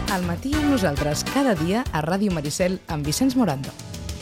Al matí amb nosaltres cada dia a Ràdio Maricel amb Vicenç Morando.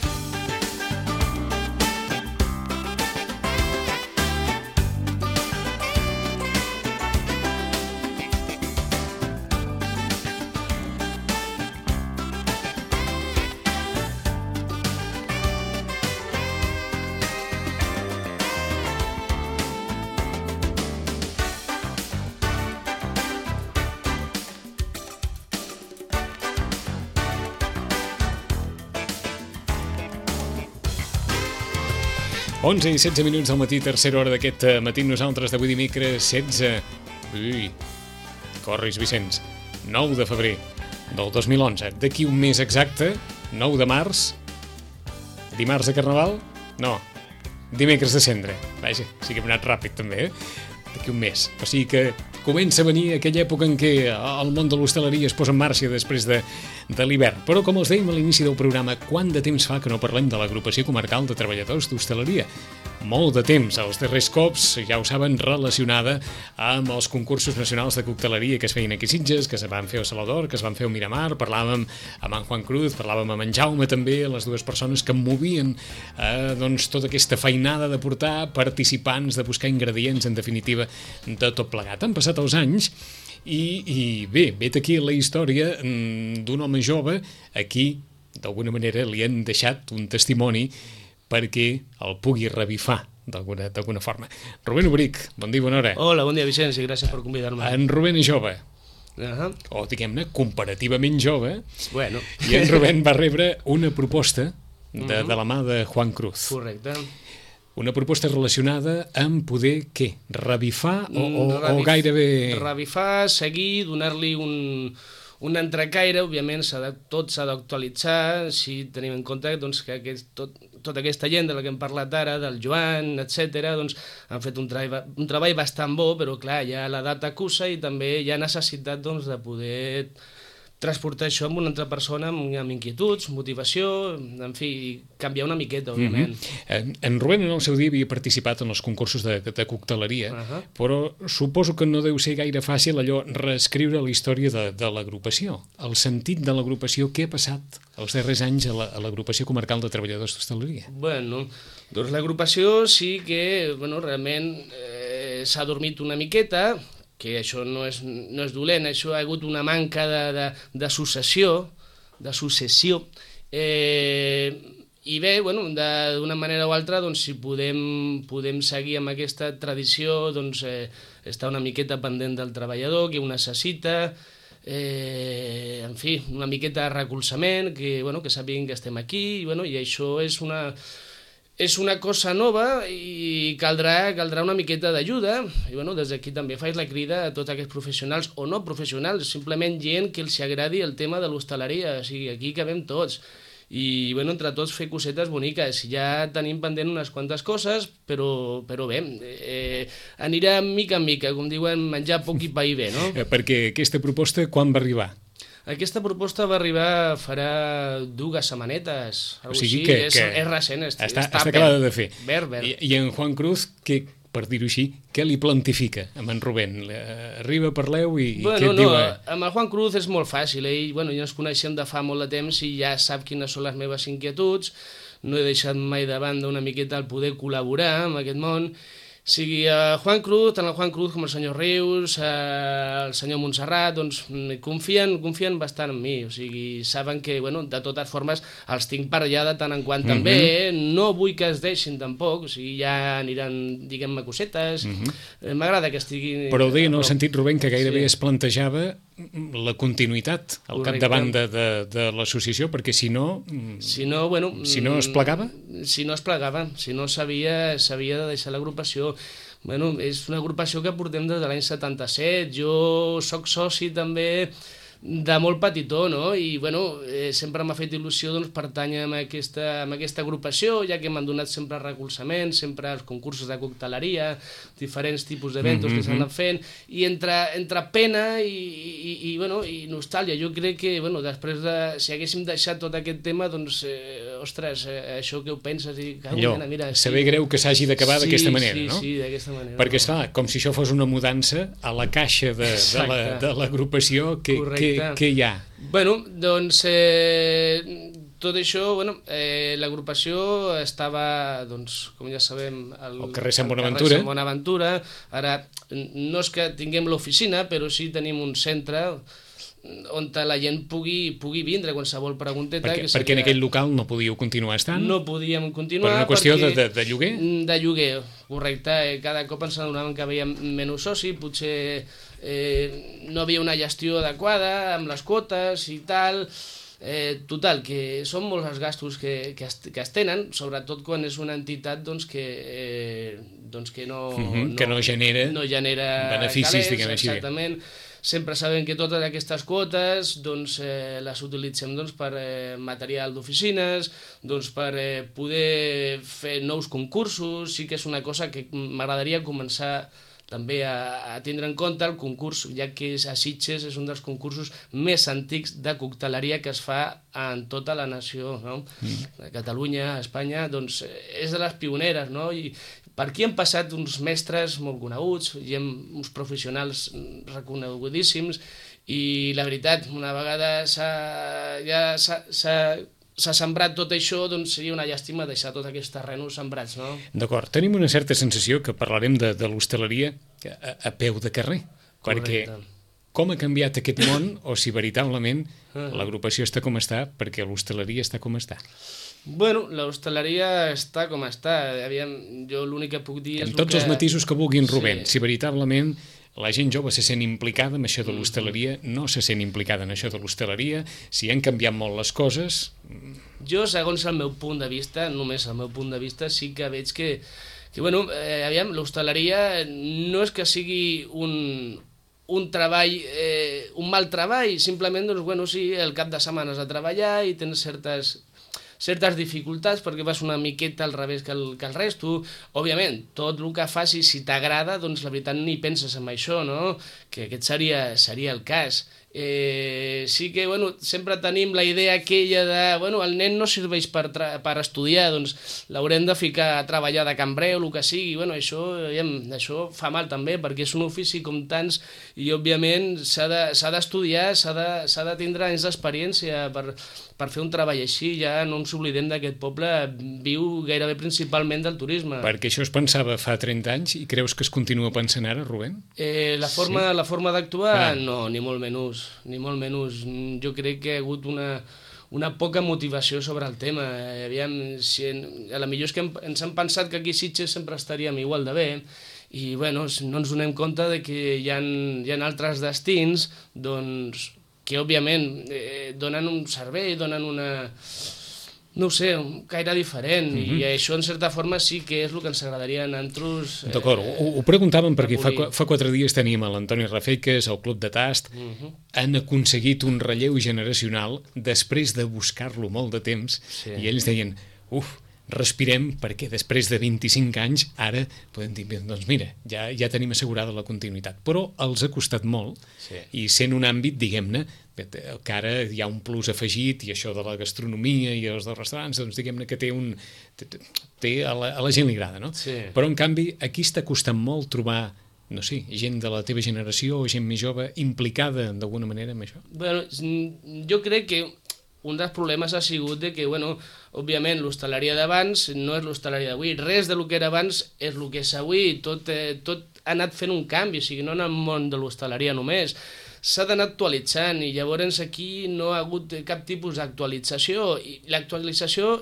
Onze i 16 minuts del matí, tercera hora d'aquest matí nosaltres d'avui dimecres 16. Ui, corris, Vicenç. 9 de febrer del 2011. D'aquí un mes exacte, 9 de març, dimarts de Carnaval? No, dimecres de Cendra. Vaja, sí que hem anat ràpid també, d'aquí un mes. O sigui que comença a venir aquella època en què el món de l'hostaleria es posa en marxa després de l'hivern. Però, com els dèiem a l'inici del programa, quant de temps fa que no parlem de l'Agrupació Comarcal de Treballadors d'Hostaleria? Molt de temps, els darrers cops, ja ho saben, relacionada amb els concursos nacionals de cocteleria que es feien aquí a Sitges, que es van fer a Salador, que es van fer a Miramar. Parlàvem amb en Juan Cruz, parlàvem amb en Jaume també, les dues persones que movien doncs, tota aquesta feinada de portar participants, de buscar ingredients, en definitiva, de tot plegat. Han passat els anys i bé, vet aquí la història d'un home jove a qui, d'alguna manera, li han deixat un testimoni perquè el pugui revifar d'alguna forma. Rubén Obric, bon dia, bona hora. Hola, bon dia, Vicenç, i gràcies per convidar-me. En Rubén és jove, o diguem-ne, comparativament jove, bueno. I en Rubén va rebre una proposta de la mà de Juan Cruz. Correcte. Una proposta relacionada amb poder, què? Revifar o gairebé... Revifar, seguir, donar-li un entrecaire, òbviament tot s'ha d'actualitzar, si tenim en compte doncs, que tota aquesta gent de la que hem parlat ara, del Joan, etc., doncs, han fet un treball bastant bo, però clar, ja l'edat acusa i també hi ha necessitat doncs, de poder transportar això amb una altra persona amb inquietuds, motivació, en fi, canviar una miqueta, òbviament. En Rubén en el seu dia havia participat en els concursos de cocteleria, però suposo que no deu ser gaire fàcil allò reescriure la història de l'agrupació. El sentit de l'agrupació, què ha passat els darrers anys a l'Agrupació Comarcal de Treballadors d'Hostaleria? Bueno, doncs l'agrupació sí que realment s'ha dormit una miqueta, que això no és dolent, això ha hagut una manca de successió, i bé, d'una manera o altra, doncs, si podem seguir amb aquesta tradició, doncs, estar una miqueta pendent del treballador, que ho necessita, en fi, una miqueta de recolzament, que sàpiguen que estem aquí, i això és una cosa nova i caldrà una miqueta d'ajuda. I des d'aquí també faig la crida a tots aquests professionals o no professionals, simplement gent que els agradi el tema de l'hostaleria. O sigui, aquí cabem tots. I entre tots fer cosetes boniques. Ja tenim pendent unes quantes coses, però bé, anirà mica en mica, com diuen, menjar poc i pair bé, no? Perquè aquesta proposta quan va arribar? Aquesta proposta va arribar farà 2 setmanetes, o sigui que és recent, està acabada de fer. Ver. I en Juan Cruz, que, per dir-ho així, què li plantifica amb en Rubén? Arriba, parleu i què et diu? Amb el Juan Cruz és molt fàcil, ja ens coneixem de fa molt de temps i ja sap quines són les meves inquietuds, no he deixat mai de banda una miqueta el poder col·laborar amb aquest món. Sigui Juan Cruz, tant el Juan Cruz com el senyor Rius, el senyor Montserrat, doncs confien bastant en mi, o sigui, saben que, de totes formes, els tinc per allà de tant en quant també, no vull que es deixin tampoc, o sigui, ja aniran, diguem-me, cosetes, m'agrada que estiguin... Però ho deia en el sentit, Rubén, que gairebé es plantejava la continuïtat al capdavant de l'associació, perquè si no es plegava? Si no es plegava, si no s'havia de deixar l'agrupació. És una agrupació que portem des de l'any 77, jo soc soci també de molt petitó, no? I sempre m'ha fet il·lusió pertànyer a aquesta agrupació, ja que m'han donat sempre recolzament, sempre els concursos de cocteleria, diferents tipus d'eventos que s'han anat fent, i entre pena i nostàlgia. Jo crec que després si haguéssim deixat tot aquest tema, doncs ostres, això que ho penses i... Allò, saber greu que s'hagi d'acabar d'aquesta manera, no? Sí, d'aquesta manera. Perquè, esclar, com si això fos una mudança a la caixa de l'agrupació que hi ha. Bueno, doncs, tot això, l'agrupació estava, doncs, com ja sabem, al carrer Sant Bonaventura. Ara, no és que tinguem l'oficina, però sí tenim un centre on la gent pugui vindre qualsevol pregunteta. Perquè en aquell local no podíeu continuar estant? No podíem continuar. Per una qüestió de lloguer? De lloguer, correcte. Cada cop ens adonaven que veiem menys soci, potser no havia una gestió adequada amb les quotes i tal. Total, que són molts els gastos que es tenen, sobretot quan és una entitat que no genera beneficis, diguem així. Exactament. Sempre sabem que totes aquestes quotes les utilitzem per material d'oficines, per poder fer nous concursos. Sí que és una cosa que m'agradaria començar també a tindre en compte. El concurs, ja que és a Sitges, és un dels concursos més antics de cocteleria que es fa en tota la nació, no? A Catalunya, a Espanya, doncs és de les pioneres, no? I per aquí han passat uns mestres molt coneguts, hi ha uns professionals reconegudíssims, i la veritat, una vegada s'ha sembrat tot això, doncs seria una llàstima deixar tots aquests terrenos sembrats, no? D'acord, tenim una certa sensació que parlarem de l'hostaleria a peu de carrer, perquè com ha canviat aquest món, o si veritablement l'agrupació està com està perquè l'hostaleria està com està. Bueno, l'hostaleria està com està. Aviam, jo l'únic que puc dir és... Amb tots els matisos que vulguin, Rubén, si veritablement la gent jove se sent implicada en això de l'hostaleria, no se sent implicada en això de l'hostaleria, si han canviat molt les coses... Jo, segons el meu punt de vista, només el meu punt de vista, sí que veig que aviam, l'hostaleria no és que sigui un treball, un mal treball, simplement, doncs, sí, el cap de setmana has de treballar i tens certes dificultats perquè vas una miqueta al revés que el resto. Òbviament, tot el que facis, si t'agrada, doncs la veritat ni penses en això, no? Que aquest seria el cas. Sí que, sempre tenim la idea aquella de, el nen no serveix per estudiar, doncs l'haurem de ficar a treballar de cambrer o el que sigui. Això fa mal també, perquè és un ofici com tants i, òbviament, s'ha d'estudiar, s'ha de tindre anys d'experiència per fer un treball així. Ja no ens oblidem d'aquest poble, viu gairebé principalment del turisme. Perquè això es pensava fa 30 anys i creus que es continua pensant ara, Rubén? La forma d'actuar? No, ni molt menys. Ni molt menys. Jo crec que hi ha hagut una poca motivació sobre el tema. Aviam, a la millor és que ens han pensat que aquí a Sitges sempre estaríem igual de bé i no ens donem compte de que hi ha altres destins doncs, que òbviament donen un servei, donen una... no ho sé, un caire diferent, i això en certa forma sí que és el que ens agradaria a nosaltres... D'acord, ho preguntàvem perquè fa 4 dies teníem l'Antoni Rafeiques, el Club de Tast, han aconseguit un relleu generacional després de buscar-lo molt de temps, i ells deien, respirem perquè després de 25 anys ara podem dir, doncs mira, ja tenim assegurada la continuïtat, però els ha costat molt i sent un àmbit, diguem-ne, que ara hi ha un plus afegit i això de la gastronomia i els dels restaurants, doncs diguem-ne que té a la gent li agrada, no? Però en canvi aquí està costant molt trobar, no sé, gent de la teva generació o gent més jove implicada d'alguna manera en això? Jo crec que un dels problemes ha sigut que, òbviament, l'hostaleria d'abans no és l'hostaleria d'avui. Res del que era abans és el que és avui. Tot ha anat fent un canvi, o sigui, no en el món de l'hostaleria només. S'ha d'anar actualitzant i llavors aquí no ha hagut cap tipus d'actualització. I l'actualització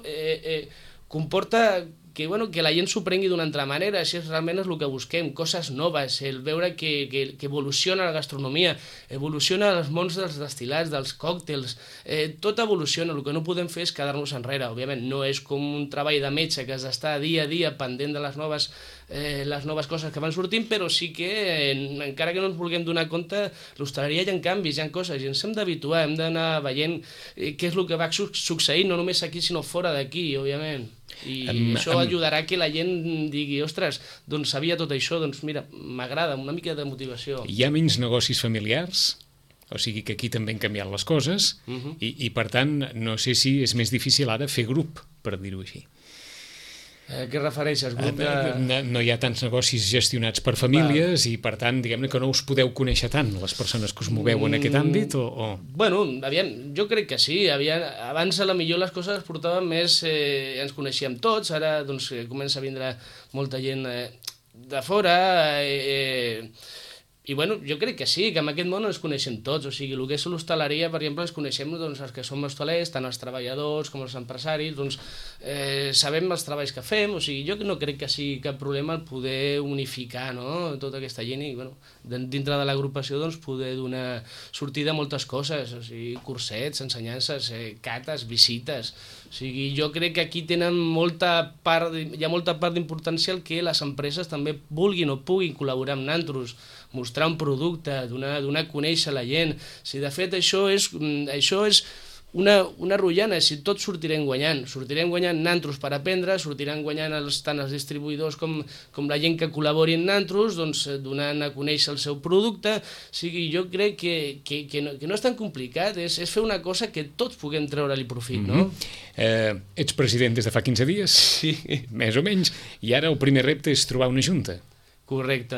comporta que la gent s'ho prengui d'una altra manera, així realment és el que busquem, coses noves, el veure que evoluciona la gastronomia, evoluciona els mons dels destil·lats, dels còctels, tot evoluciona, el que no podem fer és quedar-nos enrere. Òbviament no és com un treball de metge que has d'estar dia a dia pendent de les noves coses que van sortint, però sí que, encara que no ens vulguem donar compte, l'hostaleria hi ha canvis, hi ha coses, i ens hem d'habituar, hem d'anar veient què és el que va succeint, no només aquí, sinó fora d'aquí, òbviament. I això ajudarà que la gent digui, ostres, doncs sabia tot això, doncs mira, m'agrada, una mica de motivació. Hi ha menys negocis familiars, o sigui que aquí també han canviat les coses, i per tant no sé si és més difícil ara fer grup per dir-ho així. A què refereixes? Grup de... No hi ha tants negocis gestionats per famílies i, per tant, diguem-ne que no us podeu conèixer tant, les persones que us moveu en aquest àmbit, o... Bueno, aviam, jo crec que sí. Abans, a la millor, les coses es portaven més... ens coneixíem tots, ara doncs, comença a vindre molta gent de fora... I bueno, jo crec que sí, que en aquest món ens coneixem tots, o sigui, el que és l'hostaleria, per exemple, ens coneixem doncs, els que som hostalers, tant els treballadors com els empresaris, doncs sabem els treballs que fem, o sigui, jo no crec que sigui cap problema el poder unificar, no?, tota aquesta gent i, bueno, dintre de l'agrupació doncs poder donar sortida a moltes coses, o sigui, cursets, ensenyances, cates, visites, o sigui, jo crec que aquí tenen hi ha molta part d'importància el que les empreses també vulguin o puguin col·laborar amb nosaltres, mostrar un producte, donar a conèixer la gent. Si de fet això és una rotllana, si tots sortirem guanyant nosaltres per aprendre, sortiran guanyant tant els distribuïdors com la gent que col·labori amb nosaltres, doncs donant a conèixer el seu producte. O sigui, jo crec que no és tan complicat, és fer una cosa que tots puguem treure-li profit, no? Ets president des de fa 15 dies, sí, més o menys, i ara el primer repte és trobar una junta. Correcte.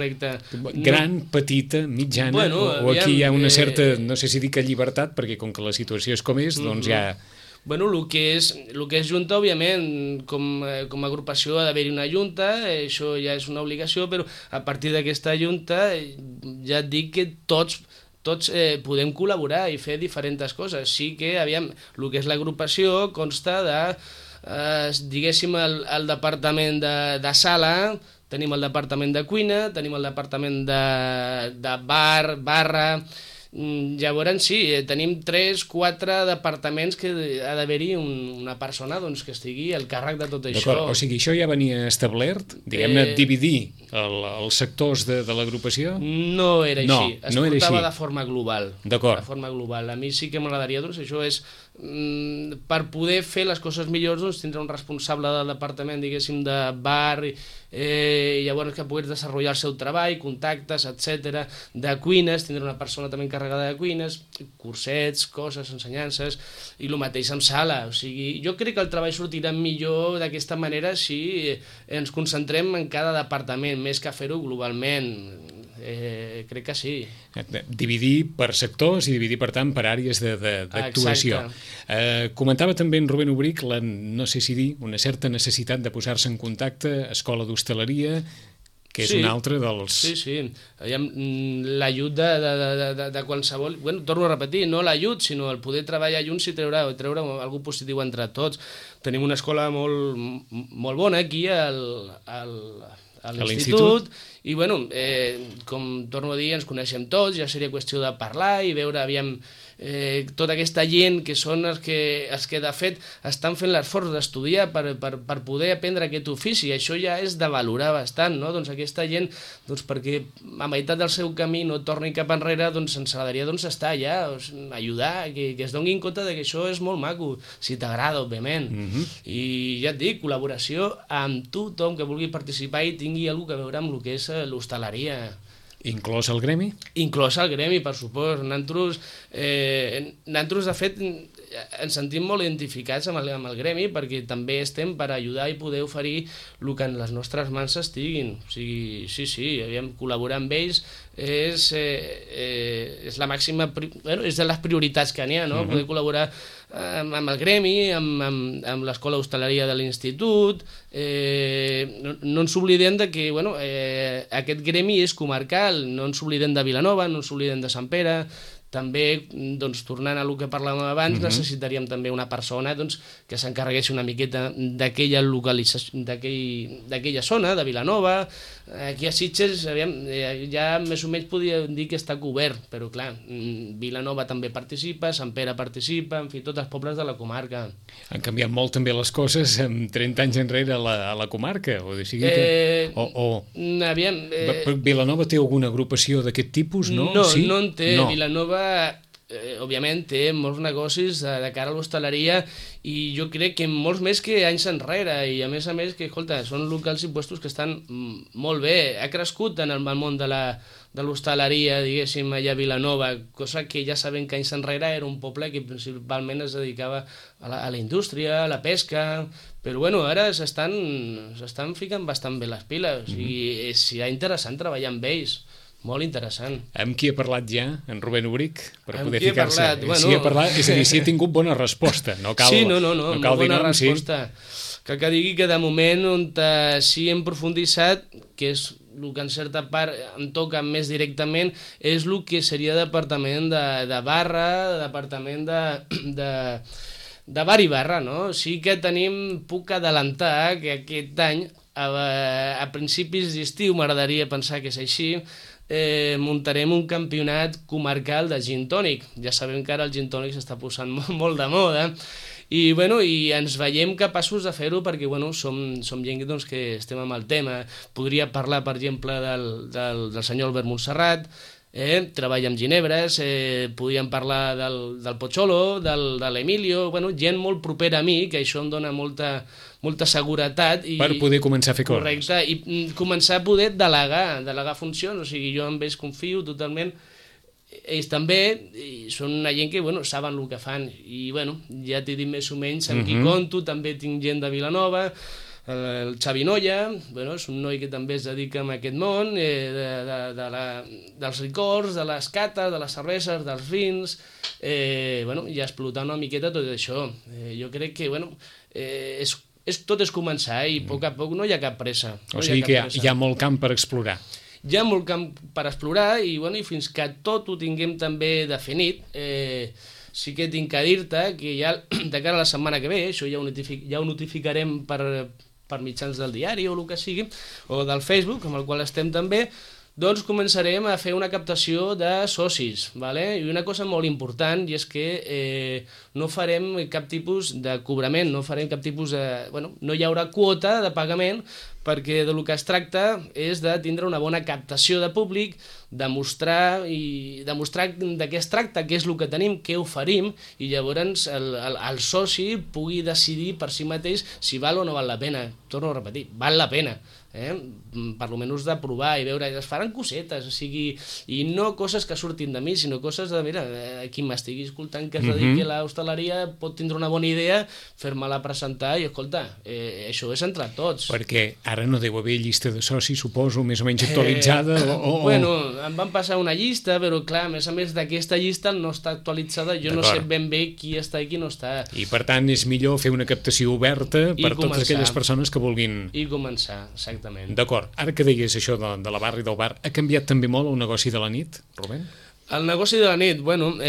Gran, petita, mitjana, bueno, o aquí hi ha una certa, no sé si dic llibertat, perquè com que la situació és com és, doncs ja... Bueno, el que és junta, òbviament, com a agrupació ha d'haver-hi una junta, això ja és una obligació, però a partir d'aquesta junta ja et dic que tots podem col·laborar i fer diferents coses. Sí que, aviam, el que és l'agrupació consta de, diguéssim, el departament de sala, tenim el departament de cuina, tenim el departament de barra... Llavors sí, tenim 3-4 departaments que ha d'haver-hi una persona doncs, que estigui al càrrec de tot això. O sigui, això ja venia establert? Diguem-ne, dividir els sectors de l'agrupació? No era així, es portava de forma global. D'acord. De forma global. A mi sí que m'agradaria, doncs això és... per poder fer les coses millors doncs tindrà un responsable del departament, diguéssim, de bar, llavors que pogués desenvolupar el seu treball, contactes, etc. De cuines, tindrà una persona també encarregada de cuines, cursets, coses, ensenyances, i el mateix amb sala. O sigui, jo crec que el treball sortirà millor d'aquesta manera si ens concentrem en cada departament, més que fer-ho globalment. Crec que sí. Dividir per sectors i dividir, per tant, per àrees d'actuació. Comentava també en Rubén Obric, no sé si dir, una certa necessitat de posar-se en contacte, escola d'hostaleria, que és un altre dels... Sí. L'ajut de qualsevol... Bueno, torno a repetir, no l'ajut, sinó el poder treballar junts i treure alguna positiu entre tots. Tenim una escola molt bona aquí a l'institut, i bueno, com torno a dir, ens coneixem tots, ja seria qüestió de parlar i veure, aviam, tota aquesta gent que són els que de fet estan fent l'esforç d'estudiar per poder aprendre aquest ofici, i això ja és de valorar bastant, no? Doncs aquesta gent, doncs perquè a meitat del seu camí no torni cap enrere, doncs ens agradaria estar allà, ajudar, que es donin compte que això és molt maco, si t'agrada, òbviament. I ja et dic, col·laboració amb tothom que vulgui participar i tingui alguna cosa a veure amb el que és l'hostaleria. Inclòs el gremi? Inclòs el gremi, per supost. Nosaltres, de fet, ens sentim molt identificats amb el gremi perquè també estem per ajudar i poder oferir el que en les nostres mans estiguin. O sigui, sí, col·laborar amb ells és la màxima... Bueno, és de les prioritats que n'hi ha, no? Poder col·laborar amb el gremi, amb l'escola d'hostaleria de l'institut. No ens oblidem de que aquest gremi és comarcal, no ens oblidem de Vilanova, no ens oblidem de Sant Pere. També, doncs, tornant a el que parlàvem abans, necessitaríem també una persona que s'encarregués una miqueta d'aquella localització, d'aquella zona, de Vilanova. Aquí a Sitges, ja més o menys podríem dir que està cobert, però clar, Vilanova també participa, Sant Pere participa, en fi, tots els pobles de la comarca. Han canviat molt també les coses amb 30 anys enrere a la comarca, o sigui que... Vilanova té alguna agrupació d'aquest tipus, no? No en té. Vilanova òbviament, té molts negocis de cara a l'hostaleria i jo crec que molts més que anys enrere i a més, que, escolta, són locals i puestos que estan molt bé. Ha crescut en el món de l'hostaleria, diguéssim, allà a Vilanova, cosa que ja sabem que anys enrere era un poble que principalment es dedicava a la indústria, a la pesca, però bueno, ara s'estan ficant bastant bé les piles i serà interessant treballar amb ells. Molt interessant. Amb qui ha parlat ja, en Rubén Ubric, per amb poder ficar-se? Si ha parlat, és a dir, si ha tingut bona resposta. No cal, sí, no cal bona resposta. Sí. Que digui que de moment on sí hem profundissat, que és el que en certa part em toca més directament, és el que seria departament de barra, departament de bar i barra, no? Sí que puc adelantar que aquest any, a principis d'estiu, m'agradaria pensar que és així, muntarem un campionat comarcal de gin tònic. Ja sabem que ara el gin tònic s'està posant molt de moda i ens veiem capaços de fer-ho perquè som gent que estem amb el tema. Podria parlar, per exemple, del senyor Albert Montserrat, treballa amb ginebres, podríem parlar del Pocholo, de l'Emilio, gent molt propera a mi, que això em dona molta seguretat. Per poder començar a fer coses. Correcte, i començar a poder delegar funcions, o sigui, jo amb ells confio totalment, ells també, i són una gent que, saben el que fan, i, ja t'he dit més o menys amb qui conto, també tinc gent de Vilanova, el Xavi Noia, és un noi que també es dedica a aquest món, dels licors, de les cates, de les cerveses, dels vins, i explotar una miqueta tot això. Jo crec que, tot és començar i a poc no hi ha cap pressa. O sigui que hi ha molt camp per explorar. Hi ha molt camp per explorar i fins que tot ho tinguem també definit, sí que tinc que dir-te que ja de cara a la setmana que ve, això ja ho notificarem per mitjans del diari o el que sigui, o del Facebook, amb el qual estem també, doncs començarem a fer una captació de socis, i una cosa molt important, i és que no farem cap tipus de cobrament, no farem cap tipus de... no hi haurà quota de pagament, perquè del que es tracta és de tindre una bona captació de públic, demostrar de què es tracta, què és el que tenim, què oferim, i llavors el soci pugui decidir per si mateix si val o no val la pena. Torno a repetir, val la pena. Per almenys de provar i veure, es faran cosetes, o sigui, i no coses que surtin de mi, sinó coses de, mira, qui m'estigui escoltant que es dediqui a l'hostaleria pot tindre una bona idea, fer-me-la presentar i, escolta, això és entre tots. Perquè ara no deu haver llista de socis, suposo, més o menys actualitzada? Bueno, em van passar una llista, però clar, a més d'aquesta llista no està actualitzada, jo no sé ben bé qui està i qui no està. I per tant és millor fer una captació oberta per totes aquelles persones que vulguin... I començar, exactament. D'acord. Ara que deies això de la barra i del bar, ha canviat també molt el negoci de la nit, Rubén? El negoci de la nit,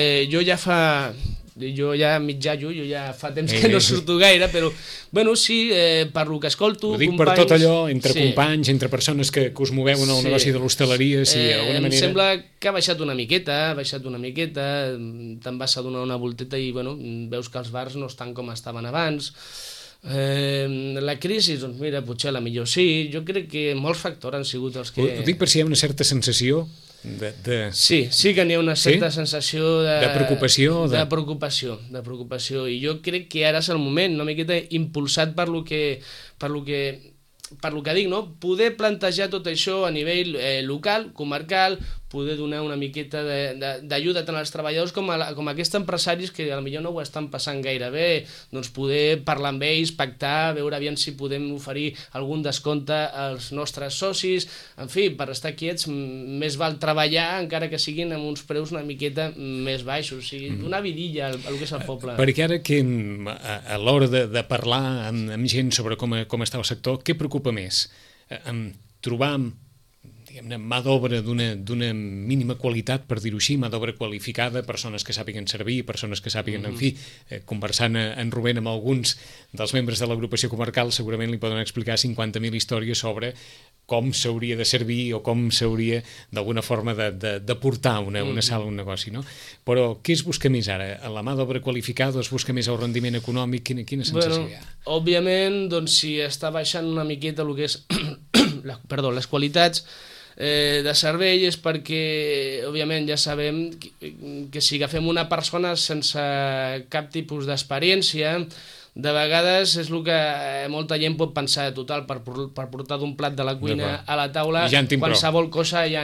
jo ja mitjallo, jo ja fa temps que no surto gaire, però, sí, per lo que escolto... Ho dic companys, per tot allò, entre companys, entre persones que us moveu en el negoci de l'hostaleria, si d'alguna manera... Em sembla que ha baixat una miqueta, te'n vas a donar una volteta i, veus que els bars no estan com estaven abans. La crisi, doncs mira, potser la millor sí, jo crec que molts factors han sigut els que... Ho dic per si hi ha una certa sensació Sí que n'hi ha una certa sensació de preocupació. De preocupació, i jo crec que ara és el moment, una miqueta impulsat per lo que dic, no? Poder plantejar tot això a nivell local, comarcal, poder donar una miqueta d'ajuda tant als treballadors com a aquests empresaris que potser no ho estan passant gaire bé, doncs poder parlar amb ells, pactar, veure aviam si podem oferir algun descompte als nostres socis, en fi, per estar quiets més val treballar encara que siguin amb uns preus una miqueta més baixos, o sigui, donar vidilla al que és el poble. Perquè ara que a l'hora de parlar amb gent sobre com està el sector, què preocupa més? Trobar mà d'obra d'una mínima qualitat, per dir-ho així, mà d'obra qualificada, persones que sàpiguen servir, persones que sàpiguen, en fi, conversant en Rubén amb alguns dels membres de l'agrupació comarcal, segurament li poden explicar 50.000 històries sobre com s'hauria de servir o com s'hauria d'alguna forma de portar una sala, un negoci, no? Però què es busca més ara? La mà d'obra qualificada o es busca més el rendiment econòmic? Quina sensació hi ha? Òbviament, doncs, si està baixant una miqueta el que és les qualitats, de servei és perquè, òbviament, ja sabem que si agafem una persona sense cap tipus d'experiència, de vegades és el que molta gent pot pensar, total, per portar d'un plat de la cuina a la taula, qualsevol cosa ja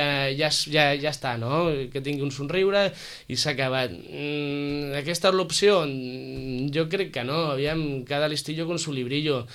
està, no? Que tingui un somriure i s'ha acabat. Aquesta és l'opció? Jo crec que no, aviam, cada listillo con su librillo.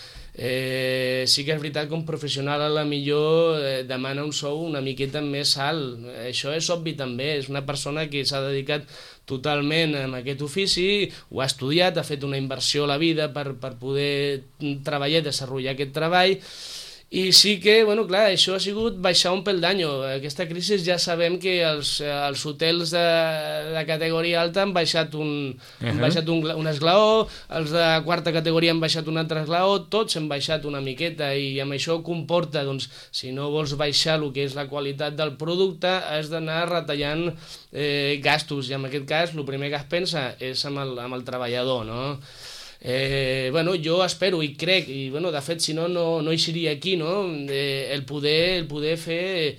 Sí que és veritat que un professional a la millor demana un sou una miqueta més alt, això és obvi també, és una persona que s'ha dedicat totalment en aquest ofici, ho ha estudiat, ha fet una inversió a la vida per poder treballar i desenvolupar aquest treball, i sí que, bueno, clar, això ha sigut baixar un pel d'any. Aquesta crisi ja sabem que els hotels de categoria alta han baixat un esglaó, els de quarta categoria han baixat un altre esglaó, tots han baixat una miqueta, i amb això comporta, doncs, si no vols baixar el que és la qualitat del producte, has d'anar retallant gastos, i en aquest cas el primer que es pensa és amb el treballador, no? Bueno, jo espero i crec, i bueno, de fet si no hi seria aquí, no? El poder fer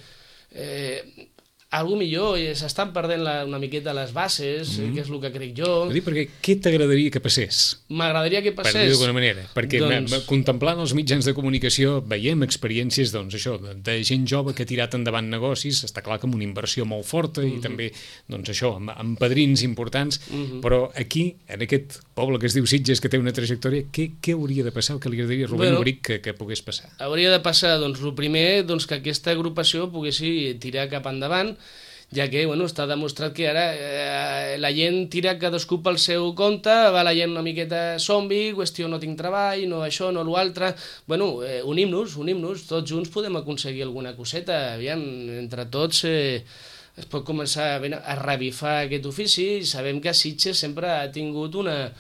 algo millor, i s'estan perdent una miqueta les bases, que és el que crec jo. Perquè què t'agradaria que passés? M'agradaria que passés... Per dir d'alguna manera, perquè contemplant els mitjans de comunicació veiem experiències, doncs això, de gent jove que ha tirat endavant negocis, està clar que amb una inversió molt forta i també, doncs això, amb padrins importants, però aquí, en aquest poble que es diu Sitges, que té una trajectòria, què hauria de passar, o què li agradaria a Rubén Auric que pogués passar? Hauria de passar, doncs, el primer, que aquesta agrupació poguessi tirar cap endavant, ja que està demostrat que ara la gent tira cadascú pel seu compte, va la gent una miqueta zombi, qüestió no tinc treball, no això, no l'altre. Unim-nos, tots junts podem aconseguir alguna coseta, aviam, entre tots es pot començar a revifar aquest ofici. Sabem que Sitges sempre ha tingut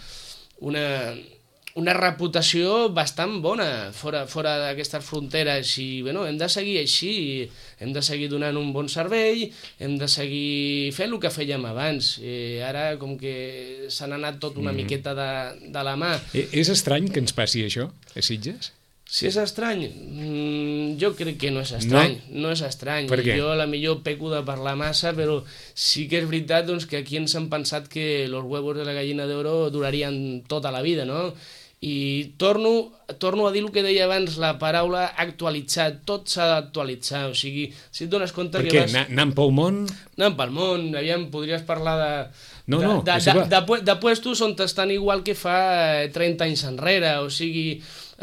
una reputació bastant bona fora d'aquestes fronteres, i hem de seguir així, hem de seguir donant un bon servei, hem de seguir fent el que fèiem abans. Ara, com que s'han anat tot una miqueta de la mà... És estrany que ens passi això, a Sitges? Si és estrany, jo crec que no és estrany. No és estrany. Jo a la millor peco de parlar massa, però sí que és veritat que aquí ens han pensat que los huevos de la gallina d'oro durarien tota la vida, no? I torno a dir el que deia abans, la paraula actualitzar, tot s'ha d'actualitzar, o sigui, si et dones compte que vas... Anant pel món? Anant pel món, aviam, podries parlar de puestos on estan igual que fa 30 anys enrere, o sigui,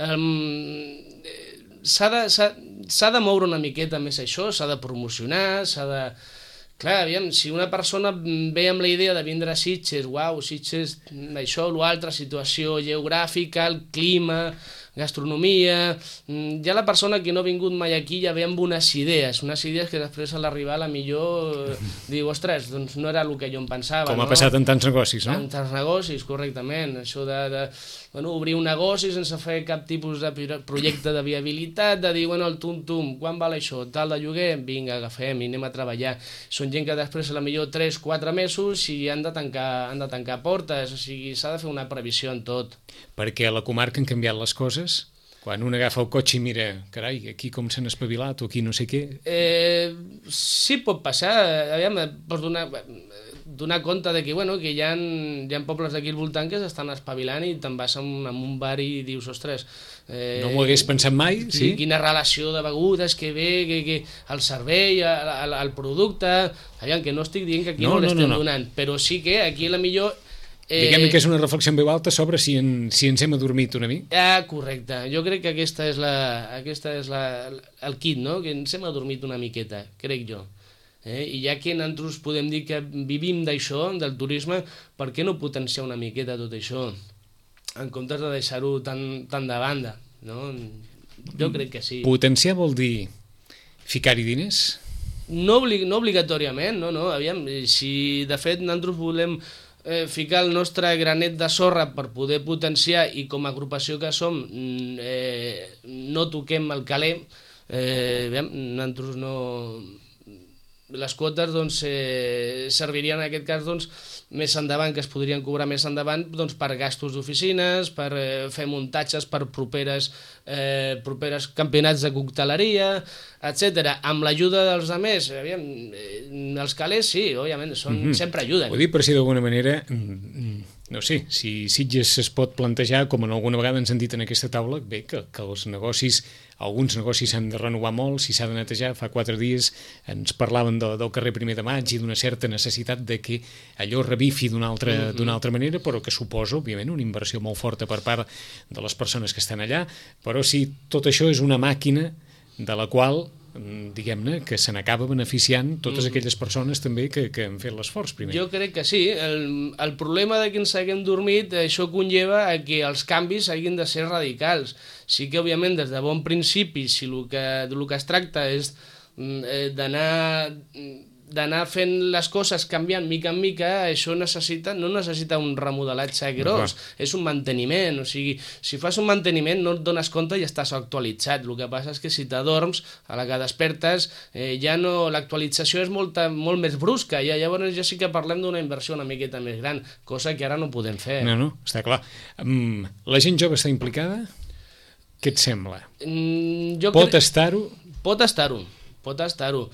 s'ha de moure una miqueta més això, s'ha de promocionar, s'ha de... Clar, aviam, si una persona ve amb la idea de vindre a Sitges, Sitges, això, l'altra, situació geogràfica, el clima, gastronomia... Ja la persona que no ha vingut mai aquí ja ve amb unes idees que després a l'arribar a la millor diu, ostres, doncs no era el que jo em pensava. Com ha passat en tants negocis, no? En tants negocis, correctament. Això obrir un negoci sense fer cap tipus de projecte de viabilitat, de dir, el tum-tum, quan val això? Tal de lloguer? Vinga, agafem i anem a treballar. Són gent que després a la millor 3-4 mesos i han de tancar portes, o sigui, s'ha de fer una previsió en tot. Perquè a la comarca han canviat les coses? Quan un agafa el cotxe i mira, carai, aquí com s'han espavilat o aquí no sé què... Sí, pot passar. Aviam, pots donar compte de que hi ha pobles d'aquí al voltant que s'estan espavilant i te'n vas a un bar i dius, ostres... No m'ho hagués pensat mai, sí? Quina relació de begudes que ve, que el servei, el producte... Aviam, que no estic dient que aquí no l'estem donant, però sí que aquí a la millor... Diguem-ne que és una reflexió en veu alta sobre si ens hem adormit una mica. Correcte. Jo crec que aquesta és el kit, no? Que ens hem adormit una miqueta, crec jo. I ja que nosaltres podem dir que vivim d'això, del turisme, per què no potenciar una miqueta tot això? En comptes de deixar-ho tan de banda, no? Jo crec que sí. Potenciar vol dir ficar-hi diners? No obligatòriament, no. Aviam, si de fet nosaltres volem ficar el nostre granet de sorra per poder potenciar i com a agrupació que som no toquem el caler, nosaltres les quotes doncs, servirien en aquest cas doncs, més endavant, que es podrien cobrar més endavant doncs, per gastos d'oficines, per fer muntatges per properes campionats de cocteleria, etc. Amb l'ajuda dels altres, els calés sí, òbviament, sempre ajuden. Ho dic per si d'alguna manera, no sé, si Sitges es pot plantejar, com alguna vegada ens han dit en aquesta taula, bé, que els negocis, alguns negocis s'han de renovar molt, si s'ha de netejar. Fa 4 dies ens parlaven del carrer 1 de Maig i d'una certa necessitat de que allò revifi d'una altra manera, però que suposa, òbviament, una inversió molt forta per part de les persones que estan allà, però si tot això és una màquina de la qual, diguem-ne, que se n'acaba beneficiant totes aquelles persones també que han fet l'esforç primer. Jo crec que sí. El problema de que ens haguem dormit, això conlleva a que els canvis hagin de ser radicals. Sí que, òbviament, des de bon principi, si el que es tracta és d'anar fent les coses canviant mica en mica, això no necessita un remodelatge gros, és un manteniment. O sigui, si fas un manteniment no et dones compte i estàs actualitzat. El que passa és que si t'adorms, a la que despertes, ja no, l'actualització és molt més brusca, llavors ja sí que parlem d'una inversió una miqueta més gran, cosa que ara no podem fer. No, està clar. La gent jove està implicada? Què et sembla? Pot estar-ho? Pot estar-ho.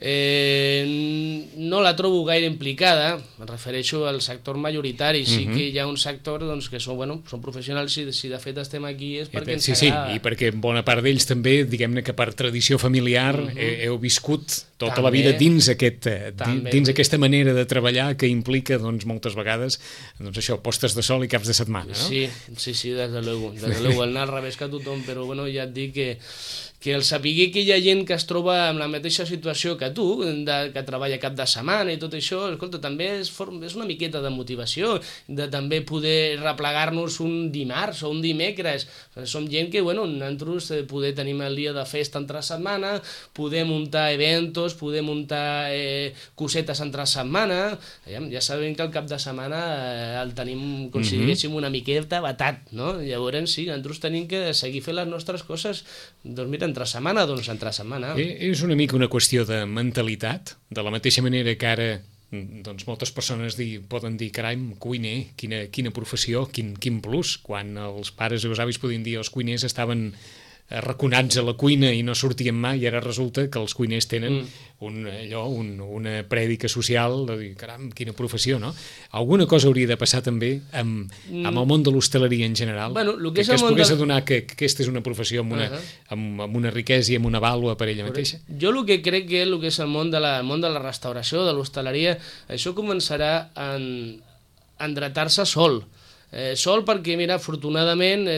No la trobo gaire implicada, em refereixo al sector majoritari. Sí que hi ha un sector doncs, que són professionals, si de fet estem aquí és perquè ens agrada. I perquè bona part d'ells també, diguem-ne que per tradició familiar heu viscut tota la vida dins aquesta manera de treballar que implica doncs, moltes vegades això, postes de sol i caps de setmana, no? Sí, des de luego, el anar al revés que tothom, però ja et dic que el saber que hi ha gent que es troba en la mateixa situació que tu, que treballa cap de setmana i tot això, escolta, també és una miqueta de motivació, de també poder replegar-nos un dimarts o un dimecres. Som gent que, nosaltres poder tenir el dia de festa entre setmana, poder muntar eventos, poder muntar cosetes entre setmana. Ja sabem que el cap de setmana el tenim, com si diguéssim, una miqueta batat, no? Llavors sí, nosaltres tenim que seguir fent les nostres coses, doncs mira, entre setmana. És una mica una qüestió de mentalitat, de la mateixa manera que ara doncs moltes persones poden dir, carai, cuiner, quina professió, quin plus, quan els pares i els avis podien dir els cuiners estaven arraconats a la cuina i no sortien mai, i ara resulta que els cuiners tenen una prèdica social de dir, caram, quina professió, no? Alguna cosa hauria de passar també amb el món de l'hostaleria en general, que es pogués adonar que aquesta és una professió amb una riquesa i amb una vàlua per ella mateixa. Jo el que crec que el que és el món de la restauració, de l'hostaleria, això començarà a endretar-se sol perquè, mira, afortunadament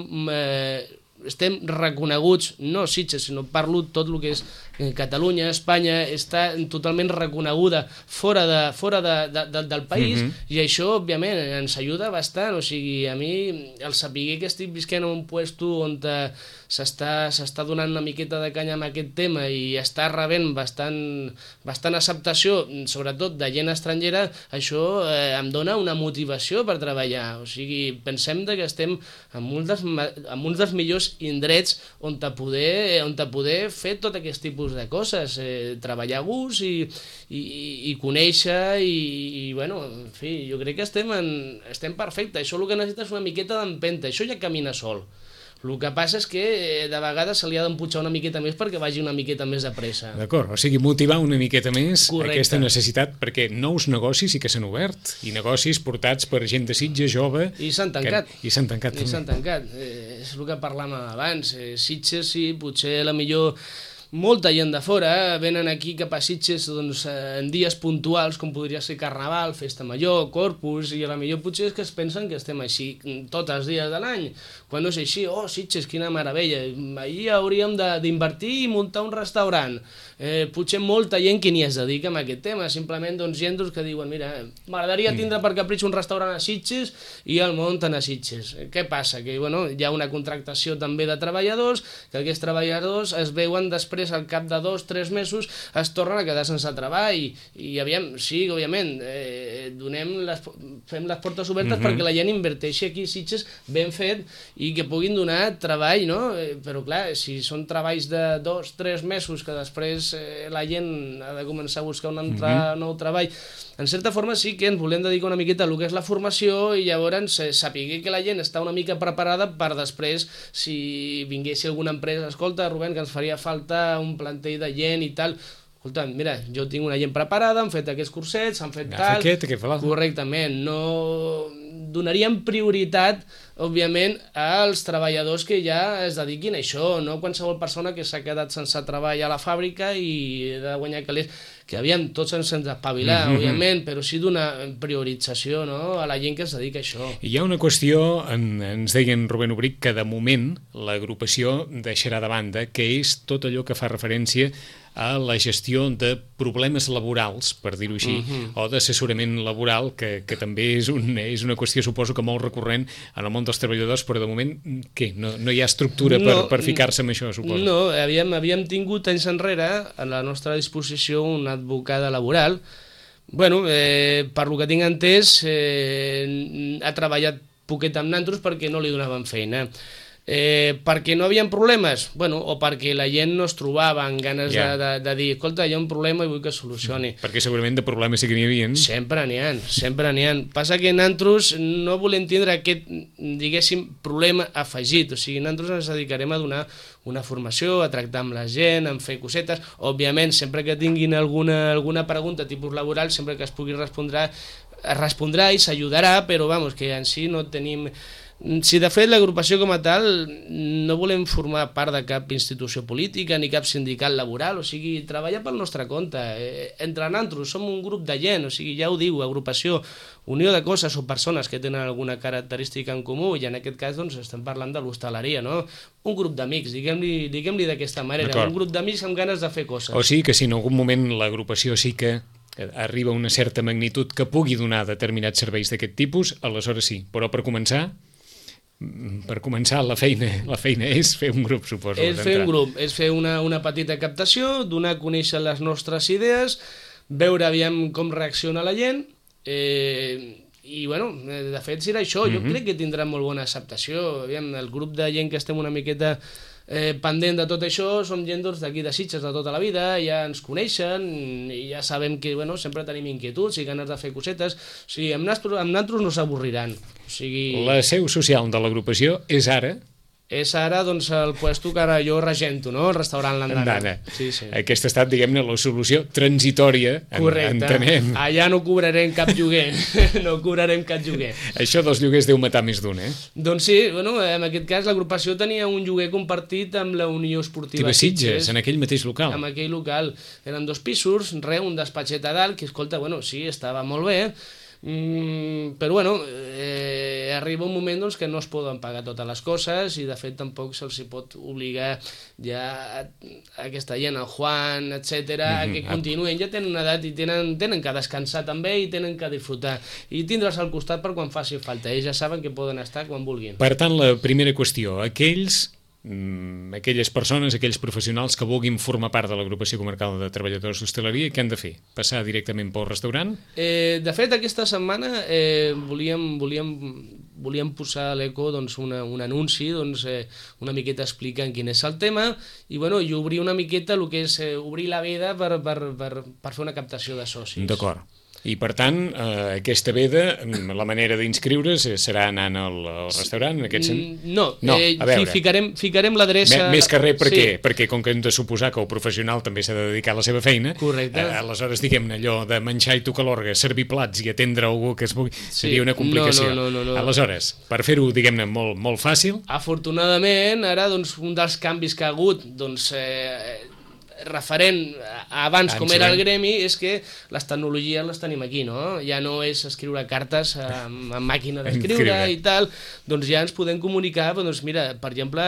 estem reconeguts, no Sitges, sinó parlo tot el que és Catalunya, Espanya, està totalment reconeguda fora del país, i això, òbviament, ens ajuda bastant. O sigui, a mi, el saber que estic visquent en un puesto on s'està donant una miqueta de canya amb aquest tema i està rebent bastant acceptació, sobretot de gent estrangera, això em dona una motivació per treballar. O sigui, pensem que estem en un dels millors indrets on poder fer tot aquest tipus de coses, treballar a gust i conèixer i en fi, jo crec que estem perfectes. Això el que necessita és una miqueta d'empenta, això ja camina sol. El que passa és que de vegades se li ha d'empujar una miqueta més perquè vagi una miqueta més de pressa. D'acord, o sigui, motivar una miqueta més aquesta necessitat, perquè nous negocis sí que s'han obert, i negocis portats per gent de Sitges jove... I s'han tancat. I s'han tancat també. És el que parlàvem abans. Sitges sí, potser la millor... Molta gent de fora venen aquí cap a Sitges en dies puntuals, com podria ser Carnaval, Festa Major, Corpus, i a la millor potser és que es pensen que estem així tots els dies de l'any, quan no és així. Sitges, quina meravella, allí hauríem d'invertir i muntar un restaurant. Potser molta gent que ni es dedica a aquest tema, simplement gent que diuen, mira, m'agradaria tindre per capritx un restaurant a Sitges i el munten a Sitges. Què passa? Que hi ha una contractació també de treballadors, que aquests treballadors es veuen després després al cap de 2 o 3 mesos es tornen a quedar sense treball i aviam, sí, òbviament fem les portes obertes perquè la gent inverteixi aquí a Sitges ben fet i que puguin donar treball, no? Però clar, si són treballs de 2 o 3 mesos que després la gent ha de començar a buscar un nou treball, en certa forma sí que ens volem dedicar una miqueta a el que és la formació i llavors saber que la gent està una mica preparada per després, si vingués alguna empresa, escolta, Rubén, que ens faria falta un plantell de gent i tal. Escolta, mira, jo tinc una gent preparada, han fet aquests cursets, han fet tal... Correctament, no donaríem prioritat, òbviament, als treballadors que ja es dediquin a això, no qualsevol persona que s'ha quedat sense treball a la fàbrica i ha de guanyar calés, que aviam, tots ens hem d'espavilar, òbviament, però sí donar priorització, no?, a la gent que es dedica a això. Hi ha una qüestió, ens deien Rubén Obric, que de moment l'agrupació deixarà de banda, que és tot allò que fa referència a la gestió de problemes laborals, per dir-ho així, o d'assessorament laboral, que també és una qüestió, suposo que molt recurrent en el món dels treballadors, però de moment, què? No hi ha estructura per ficar-se en això, suposo? No, havíem tingut anys enrere a la nostra disposició una advocada laboral. Bueno, per lo que tinc entès, ha treballat poquet amb nantros perquè no li donaven feina. Perquè no hi havia problemes? Bueno, o perquè la gent no es trobava amb ganes de dir, escolta, hi ha un problema i vull que es solucioni. Perquè segurament de problemes sí que n'hi havia. Sempre n'hi ha. Passa que nosaltres no volem tindre aquest, diguéssim, problema afegit. O sigui, nosaltres ens dedicarem a donar una formació, a tractar amb la gent, a fer cosetes. Òbviament, sempre que tinguin alguna pregunta tipus laboral, sempre que es pugui respondrà, es respondrà i s'ajudarà, però vamos, que en si no tenim... Si de fet l'agrupació com a tal no volem formar part de cap institució política ni cap sindicat laboral, o sigui, treballar pel nostre compte. Entre nosaltres som un grup de gent, o sigui, ja ho diu, agrupació, unió de coses o persones que tenen alguna característica en comú, i en aquest cas doncs estem parlant de l'hostaleria, no? Un grup d'amics, diguem-li d'aquesta manera, un grup d'amics amb ganes de fer coses. O sigui que si en algun moment l'agrupació sí que arriba a una certa magnitud que pugui donar determinats serveis d'aquest tipus, aleshores sí, però per començar la feina és fer un grup, suposo. És fer un grup, és fer una petita captació, donar a conèixer les nostres idees, veure aviam com reacciona la gent, i bueno, de fet serà això. Jo crec que tindrà molt bona acceptació. Aviam, el grup de gent que estem una miqueta pendent de tot això som gent d'aquí de Sitges de tota la vida, ja ens coneixen i ja sabem que sempre tenim inquietuds i ganes de fer cosetes. O sigui, amb nosaltres no s'avorriran. O sigui... La seu social de l'agrupació és ara? És ara, doncs, el puesto que ara jo regento, no?, el restaurant L'Andana. Sí. Aquesta ha estat, diguem-ne, la solució transitòria, entenem. Allà no cobrarem cap lloguer, Això dels lloguers deu matar més d'un, Doncs sí, bueno, en aquest cas l'agrupació tenia un lloguer compartit amb la Unió Esportiva Sitges, en aquell mateix local. En aquell local. Eren 2 pisos, un despatxet a dalt, que, escolta, bueno, sí, estava molt bé, però bueno, arriba un moment doncs, que no es poden pagar totes les coses i de fet tampoc se'ls pot obligar ja a aquesta gent, el Juan, etc., que continuïn. Ja tenen una edat i tenen que descansar també i tenen que disfrutar i tindre'ls al costat per quan faci falta. Ells ja saben que poden estar quan vulguin. Per tant, la primera qüestió, aquelles persones, aquells professionals que vulguin formar part de l'agrupació comarcal de treballadors d'hostaleria, què han de fer? Passar directament pel restaurant? De fet, aquesta setmana volíem posar a l'ECO un anunci una miqueta explicant quin és el tema i obrir una miqueta el que és obrir la veda per fer una captació de socis. D'acord. I, per tant, aquesta veda, la manera d'inscriure's serà anant al restaurant, en aquest sentit? No, a veure. Ficarem l'adreça... Més que res, per què? Perquè com que hem de suposar que el professional també s'ha de dedicar a la seva feina, aleshores, diguem-ne, allò de menjar i tocar l'orgue, servir plats i atendre algú que es pugui... Seria una complicació. No. Aleshores, per fer-ho, diguem-ne, molt fàcil... Afortunadament, ara, un dels canvis que ha hagut, referent a abans com era el gremi, és que les tecnologies les tenim aquí, no? Ja no és escriure cartes amb màquina d'escriure i tal, doncs ja ens podem comunicar, mira, per exemple,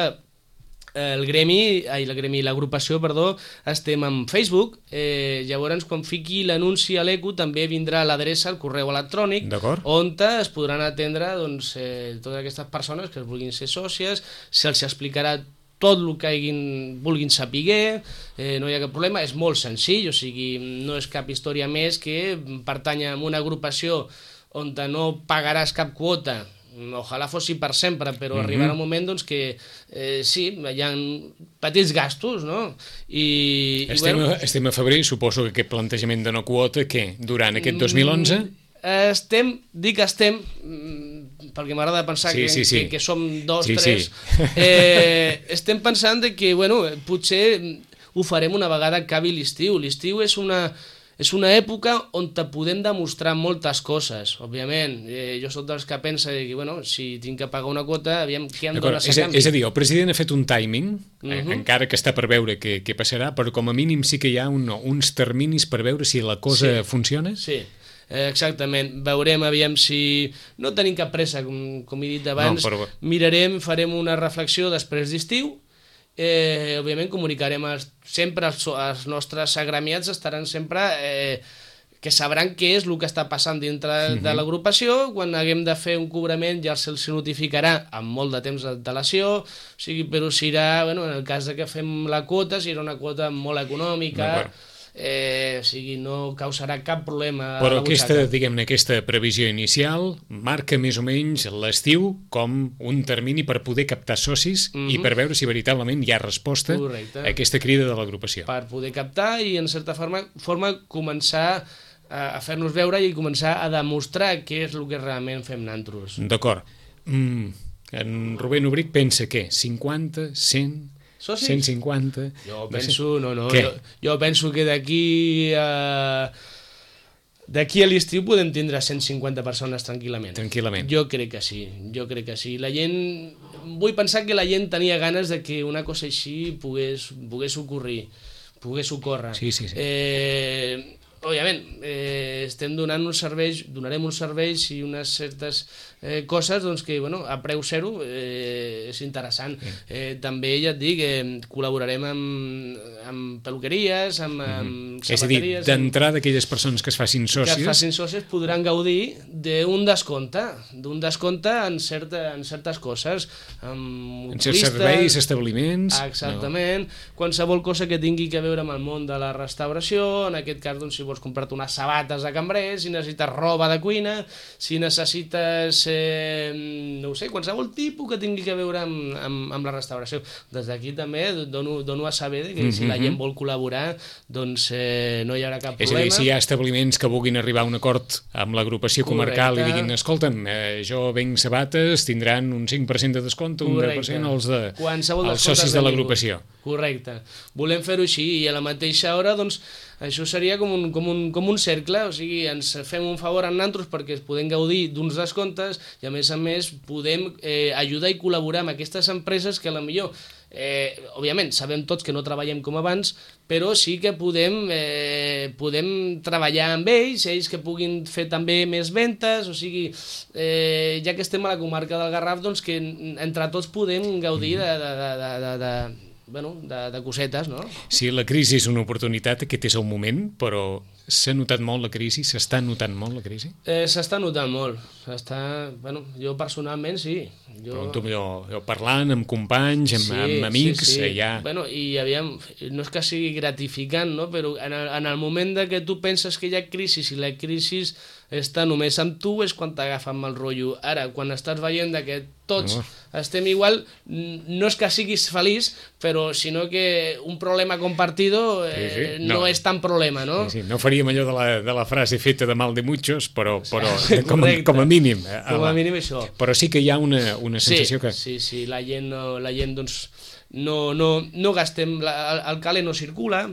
l'agrupació, estem en Facebook, llavors quan fiqui l'anunci a l'ECO també vindrà l'adreça al correu electrònic on es podran atendre totes aquestes persones que es vulguin ser sòcies, se'ls explicarà tot el que vulguin saber, no hi ha cap problema, és molt senzill, o sigui, no és cap història més que pertany a una agrupació on no pagaràs cap quota, ojalà fossi per sempre, però arribarà un moment doncs, que sí, hi ha petits gastos, no? Estem a febrer, suposo que aquest plantejament de no quota, què? Durant aquest 2011? Dic estem, perquè m'agrada pensar que som 2, 3, estem pensant que potser ho farem una vegada acabi l'estiu. L'estiu és una època on te podem demostrar moltes coses, òbviament. Jo soc dels que pensa que, si tinc que pagar una quota, aviam què em dones a canvi. És a dir, el president ha fet un timing, encara que està per veure què passarà, però com a mínim sí que hi ha uns terminis per veure si la cosa funciona? Sí. Exactament, veurem aviam si... No tenim cap pressa, com he dit abans, mirarem, farem una reflexió després d'estiu, òbviament comunicarem sempre els nostres agremiats, estaran sempre... que sabran què és el que està passant dintre de l'agrupació, quan haguem de fer un cobrament ja se'ls notificarà amb molt de temps d'antelació, però serà, en el cas que fem la quota, serà una quota molt econòmica, o sigui, no causarà cap problema. Però aquesta previsió inicial marca més o menys l'estiu com un termini per poder captar socis i per veure si veritablement hi ha resposta a aquesta crida de l'agrupació. Per poder captar i, en certa forma començar a fer-nos veure i començar a demostrar què és el que realment fem nosaltres. D'acord. En Rubén Obric pensa què? 50, 100... socis? 150... Jo penso, jo penso que d'aquí a l'estiu podem tindre 150 persones tranquil·lament. Jo crec que sí. La gent... Vull pensar que la gent tenia ganes de que una cosa així pogués ocórrer. Sí. Òbviament, estem donarem uns serveis i unes certes coses que a preu zero és interessant. També, ja et dic, col·laborarem amb peluqueries, amb sabateries... És a dir, d'entrada aquelles persones que es facin sòcies podran gaudir d'un descompte en certes coses, en certs serveis, establiments... Exactament, qualsevol cosa que tingui a veure amb el món de la restauració, en aquest cas, si vols comprar-te unes sabates de cambrer, si necessites roba de cuina, si necessites no ho sé, qualsevol tipus que tingui a veure amb la restauració. Des d'aquí també dono a saber que si la gent vol col·laborar, doncs no hi haurà cap problema. És a dir, si hi ha establiments que vulguin arribar a un acord amb l'agrupació comarcal i diguin, escolta'm, jo venc sabates, tindran un 5% de descompte, un 10% els socis de l'agrupació. Correcte. Volem fer-ho així i a la mateixa hora, doncs, això seria com un cercle, o sigui, ens fem un favor a nosaltres perquè es podem gaudir d'uns descomptes i a més podem ajudar i col·laborar amb aquestes empreses que potser, òbviament, sabem tots que no treballem com abans, però sí que podem treballar amb ells que puguin fer també més ventes, o sigui, ja que estem a la comarca del Garraf, doncs que entre tots podem gaudir de cosetes, no? Sí, la crisi és una oportunitat, aquest és el moment, però s'ha notat molt la crisi? S'està notant molt la crisi? S'està notant molt. Jo personalment sí. Però tu parlant amb companys, amb amics, ja... I aviam, no és que sigui gratificant, no? Però en el moment que tu penses que hi ha crisi i la crisi està només amb tu és quan t'agafa amb el rotllo. Ara, quan estàs veient que tots estem igual, no és que siguis feliç, però sinó que un problema compartido no és tan problema, no? No faríem allò de la frase feta de mal de muchos, però com a mínim. Com a mínim això. Però sí que hi ha una sensació que... Sí, la gent doncs no gastem, el cale no circula,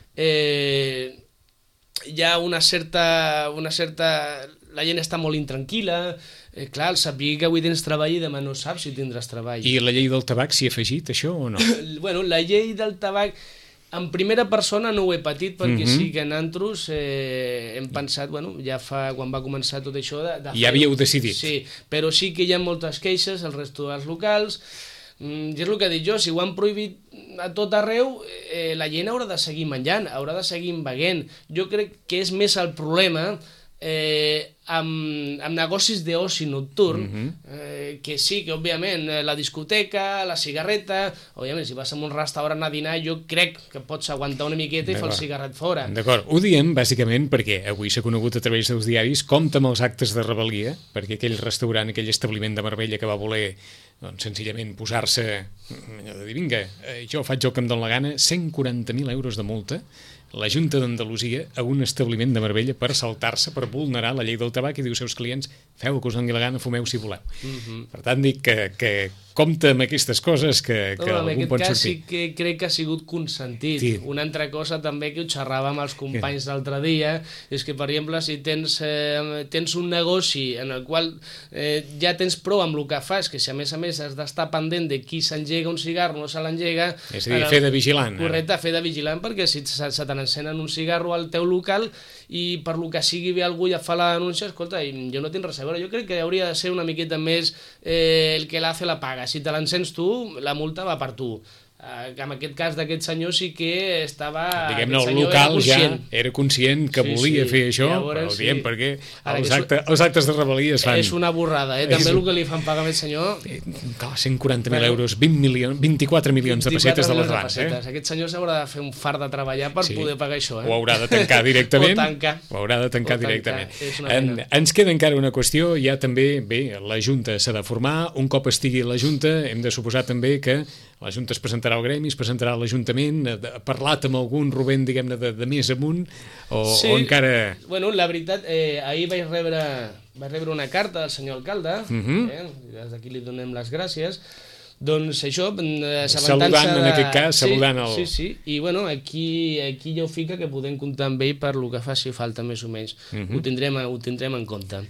hi ha una certa... La gent està molt intranquil·la, clar, saber que avui tens treball i demà no saps si tindràs treball. I la llei del tabac s'hi ha afegit, això, o no? La llei del tabac, en primera persona no ho he patit, perquè sí que nosaltres hem pensat, ja fa, quan va començar tot això... Ja havíeu decidit. Sí, però sí que hi ha moltes queixes als restaurants locals. I és el que dic jo, si ho han prohibit a tot arreu, la gent haurà de seguir menjant, haurà de seguir beguent. Jo crec que és més el problema amb negocis d'oci nocturn, que sí, que òbviament la discoteca, la cigarreta, òbviament si vas a un restaurant a dinar jo crec que pots aguantar una miqueta i fer el cigarret fora. D'acord, ho diem bàsicament perquè avui s'ha conegut a través dels diaris, compta amb els actes de rebel·lia, perquè aquell restaurant, aquell establiment de Marbella que va voler doncs, senzillament posar-se de dir, vinga, jo faig el que em dóna la gana, 140.000 euros de multa la Junta d'Andalusia a un establiment de Marbella per saltar-se, per vulnerar la llei del tabac i diu als seus clients, feu el que us doni la gana, fumeu si voleu. Per tant, dic que compta amb aquestes coses que algú pot sortir. En aquest cas sí que crec que ha sigut consentit. Sí. Una altra cosa també que ho xerràvem amb els companys l'altre dia és que, per exemple, si tens un negoci en el qual ja tens prou amb el que fas, que si a més has d'estar pendent de qui s'engega un cigarro o no se l'engega... És a dir, fer de vigilant. Correcte, fer de vigilant, perquè si se te n'encenen un cigarro al teu local i per lo que sigui ve algú i et fa la denúncia, escolta, jo no tinc res a veure. Jo crec que hauria de ser una miqueta més el que l'hace la paga. Si te l'encens tu, la multa va per tu. En aquest cas d'aquest senyor sí que estava... Diguem-ne, el local ja era conscient que volia fer això, però ho diem perquè els actes de rebel·lia es fan... És una borrada, també el que li fan pagar a aquest senyor... Clar, 140.000 euros, 24 milions de pessetes de les abans. Aquest senyor s'haurà de fer un far de treballar per poder pagar això. Ho haurà de tancar directament. Ho haurà de tancar directament. Ens queda encara una qüestió, ja també, bé, la Junta s'ha de formar, un cop estigui la Junta, hem de suposar també que la Junta es presentarà al gremi, es presentarà a l'Ajuntament, ha parlat amb algun Rubén, diguem-ne, de més amunt, o encara... Bueno, la veritat, ahir vaig rebre una carta del senyor alcalde, des d'aquí li donem les gràcies, doncs això, saludant en aquest cas, saludant el... Sí, i bueno, aquí ja ho fica que podem comptar amb ell per lo que faci falta, més o menys. Ho tindrem en compte.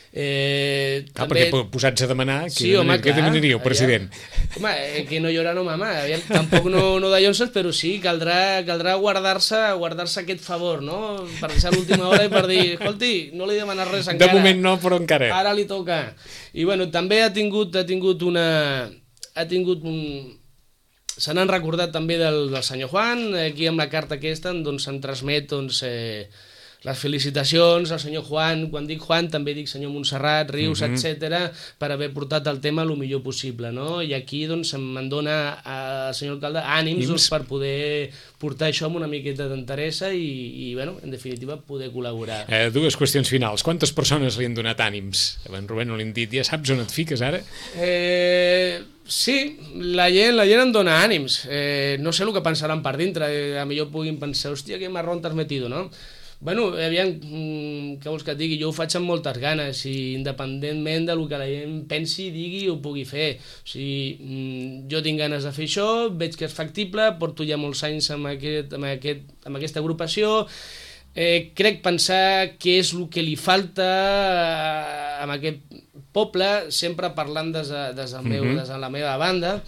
Perquè posats a demanar què demanaríeu, president? Home, que no llora no mama, tampoc no de llonses, però sí, caldrà guardar-se aquest favor, no? Per deixar l'última hora i per dir, escolti, no li demanes res encara. De moment no, però encara. Ara li toca. I bueno, també ha tingut un... Se n'han recordat també del senyor Juan, aquí amb la carta aquesta doncs se'n transmet les felicitacions al senyor Juan. Quan dic Juan també dic senyor Montserrat, Rius, etc, per haver portat el tema el millor possible, no? I aquí doncs me'n dona al senyor alcalde ànims per poder portar això amb una miqueta d'interès i bueno, en definitiva poder col·laborar. Dues qüestions finals. Quantes persones li han donat ànims? A en Rubén no li han dit, ja saps on et fiques ara? Sí, la gent em dona ànims. No sé el que pensaran per dintre, a millor puguin pensar, hòstia, que marrón t'has metido, no? Bueno, aviam, què vols que et digui? Jo ho faig amb moltes ganes i independentment del que la gent pensi, digui o pugui fer. O sigui, jo tinc ganes de fer això, veig que és factible, porto ja molts anys amb aquesta agrupació, crec pensar què és el que li falta a aquest poble, sempre parlant des de la meva banda.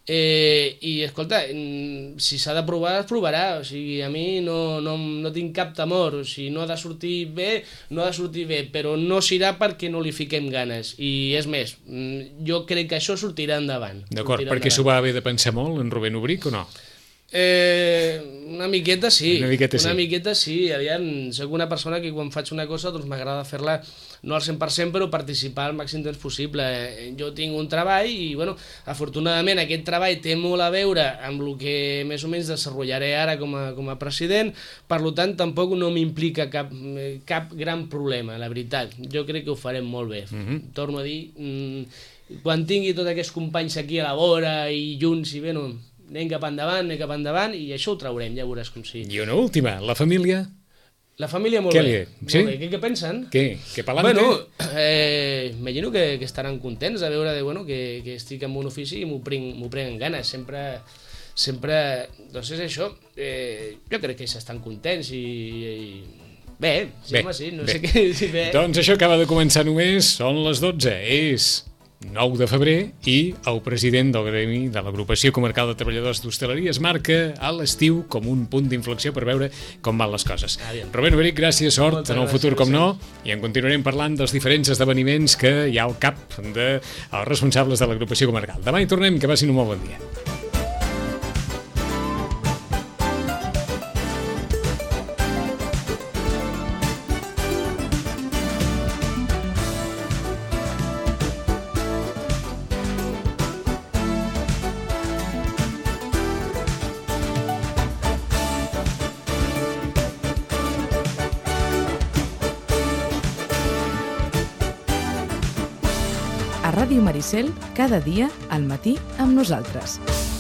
I escolta, si s'ha de provar, es provarà. O sigui, a mi no tinc cap temor. O sigui, no ha de sortir bé, però no serà perquè no li fiquem ganes. I és més, jo crec que això sortirà endavant. D'acord, perquè s'ho va haver de pensar molt en Rubén Obric o no? Una miqueta sí. Una miqueta sí. Aviam, soc una persona que quan faig una cosa doncs m'agrada fer-la no al 100%, però participar al màxim temps possible. Jo tinc un treball i, bueno, afortunadament aquest treball té molt a veure amb el que més o menys desenvoluparé ara com a president, per tant tampoc no m'implica cap gran problema, la veritat. Jo crec que ho farem molt bé. Torno a dir, quan tingui tots aquests companys aquí a la vora i junts i bé, no, anem cap endavant i això ho traurem, ja veuràs com sí. I una última, la família? La família molt bé. Sí? Què pensen? Què pa'lante? Bueno, imagino que estaran contents de veure que estic en un ofici i m'ho prenc ganes. Sempre, doncs és això. Jo crec que ells estan contents i bé, sí, no sé què dir. Doncs això acaba de començar només, són les 12, és 9 de febrer i el president del gremi de l'Agrupació Comarcal de Treballadors d'Hostaleria es marca a l'estiu com un punt d'inflexió per veure com van les coses. Rubén Obric, gràcies, sort en el futur com no, i en continuarem parlant dels diferents esdeveniments que hi ha al cap dels responsables de l'Agrupació Comarcal. Demà hi tornem, que passin un molt bon dia. a Ràdio Maricel cada dia al matí amb nosaltres.